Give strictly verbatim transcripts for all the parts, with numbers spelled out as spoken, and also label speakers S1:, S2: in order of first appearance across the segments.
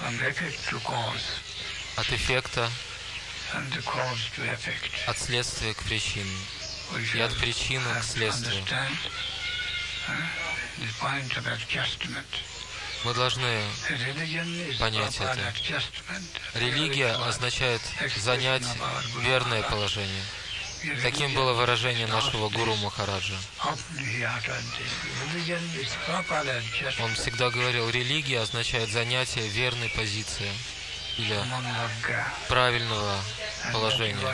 S1: от эффекта, от следствия к причине, и от причины к следствию. Мы должны понять это. Религия означает занять верное положение. Таким было выражение нашего гуру Махараджа. Он всегда говорил, религия означает занятие верной позиции или правильного положения.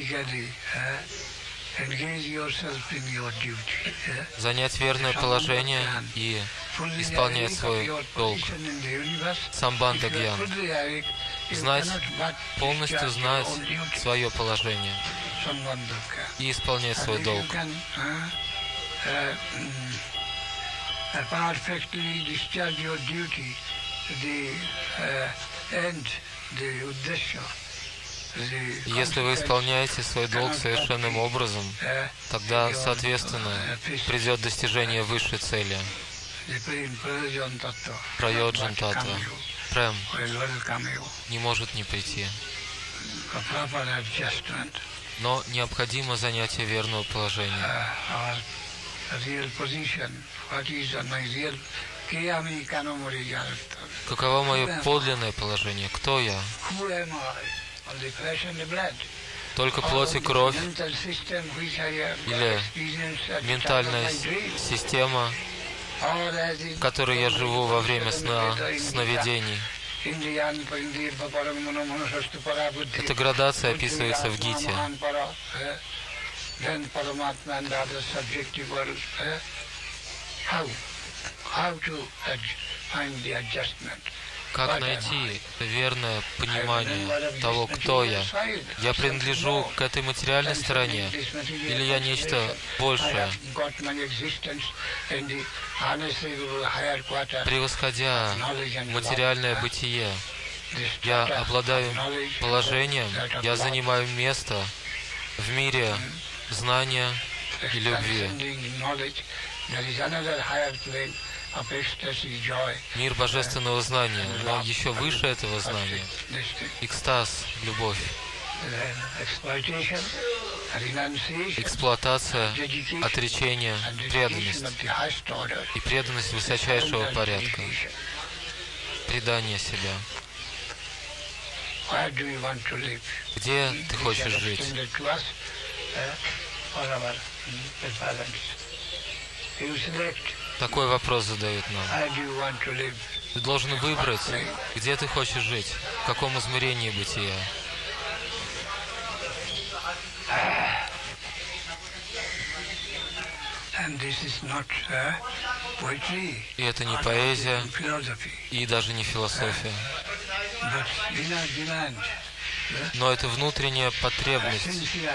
S1: Занять верное положение и исполнять свой долг. Самбандха гьян. Знать, полностью знать свое положение и исполнять свой долг. Если вы исполняете свой долг совершенным образом, тогда, соответственно, придет достижение высшей цели. Прайоджан Таттва. Прем не может не прийти. Но необходимо занятие верного положения. Каково мое подлинное положение? Кто я? Только плоть и кровь или ментальная система, в которой я живу во время сна, сновидений. Эта градация описывается в Гите. Как найти верное понимание того, кто я? Я принадлежу к этой материальной стороне, или я нечто большее, превосходя материальное бытие? Я обладаю положением, я занимаю место в мире знания и любви. Мир божественного знания, но еще выше этого знания — экстаз, любовь, эксплуатация, отречение, преданность и преданность высочайшего порядка, предание себя. Где ты хочешь жить? Такой вопрос задают нам. Ты должен выбрать, где ты хочешь жить, в каком измерении бытия. И это не поэзия, и даже не философия. Но это внутренняя потребность.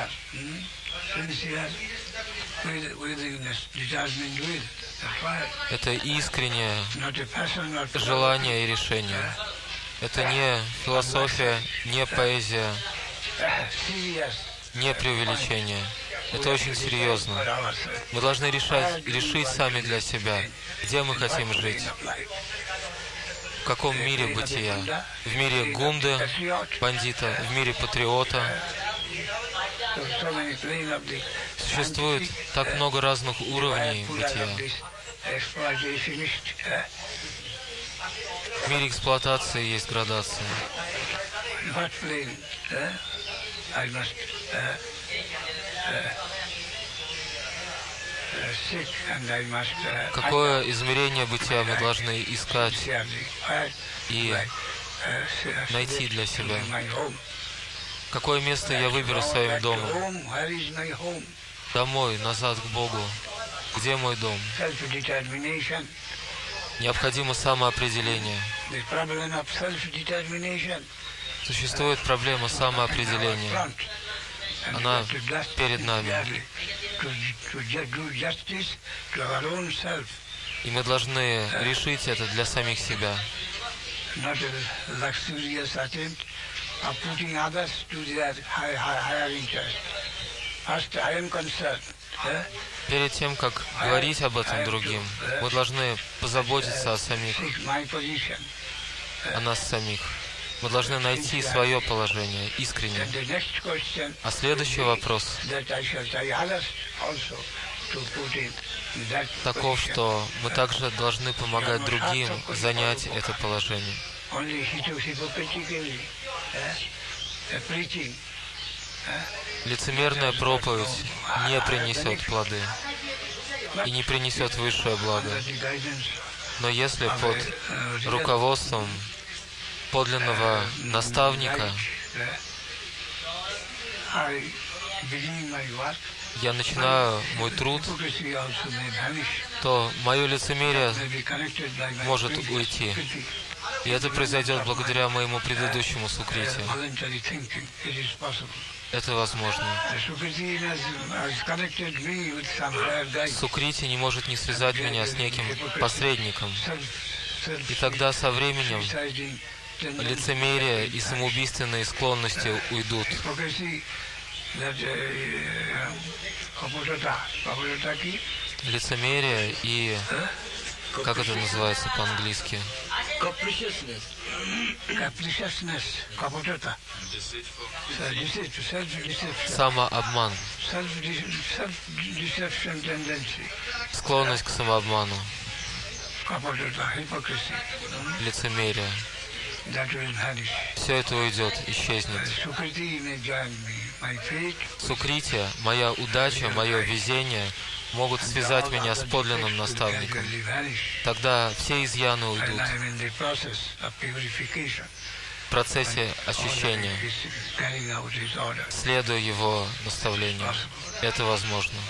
S1: Это искреннее желание и решение. Это не философия, не поэзия, не преувеличение. Это очень серьезно. Мы должны решать, решить сами для себя, где мы хотим жить. В каком мире бытия? В мире гунды, бандита, в мире патриота. Существует так много разных уровней бытия. В мире эксплуатации есть градация. Какое измерение бытия мы должны искать и найти для себя? Какое место я выберу своим домом? Домой, назад к Богу. Где мой дом? Необходимо самоопределение. Существует проблема самоопределения. Она перед нами. И мы должны решить это для самих себя. Перед тем, как говорить об этом другим, мы должны позаботиться о самих. о нас самих. Мы должны найти свое положение искренне. А следующий вопрос таков, что мы также должны помогать другим занять это положение. Лицемерная проповедь не принесет плоды и не принесет высшее благо. Но если под руководством подлинного наставника я начинаю мой труд, то мое лицемерие может уйти. И это произойдет благодаря моему предыдущему сукрите. Это возможно. Сукрити не может не связать меня с неким посредником. И тогда со временем лицемерие и самоубийственные склонности уйдут. Лицемерие и... Как это называется по-английски? Самообман. Склонность к самообману. Лицемерие. Все это уйдет, исчезнет. Сукрития, моя удача, мое везение могут связать меня с подлинным наставником. Тогда все изъяны уйдут. В процессе очищения, следуя его наставлению. Это возможно.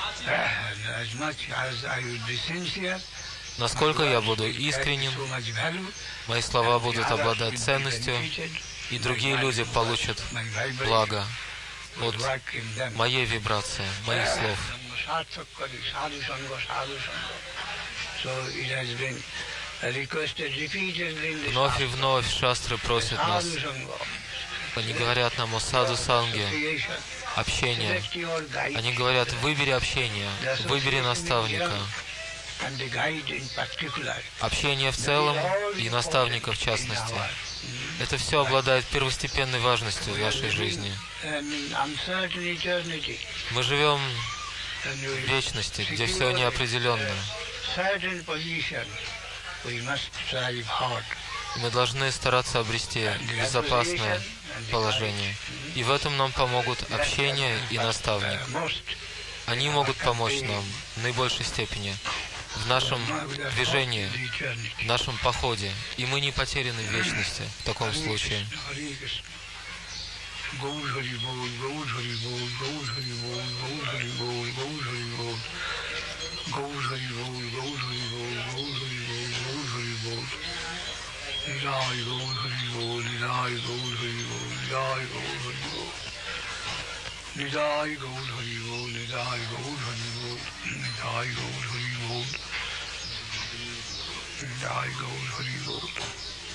S1: Насколько я буду искренен, мои слова будут обладать ценностью, и другие люди получат благо от моей вибрации, моих слов. Вновь и вновь шастры просят нас, они говорят нам о саду-санге, общение. Они говорят, выбери общение, выбери наставника. Общение в целом и наставника в частности. Это все обладает первостепенной важностью в нашей жизни. Мы живем в вечности, где все неопределенно. Мы должны стараться обрести безопасное положение. И в этом нам помогут общение и наставник. Они могут помочь нам в наибольшей степени в нашем движении, в нашем походе. И мы не потеряны в вечности в таком случае.
S2: Nidai Gaur Hari Bol, Nidai Gaur Hari Bol, Nidai Gaur Hari Bol, Nidai Gaur Hari Bol.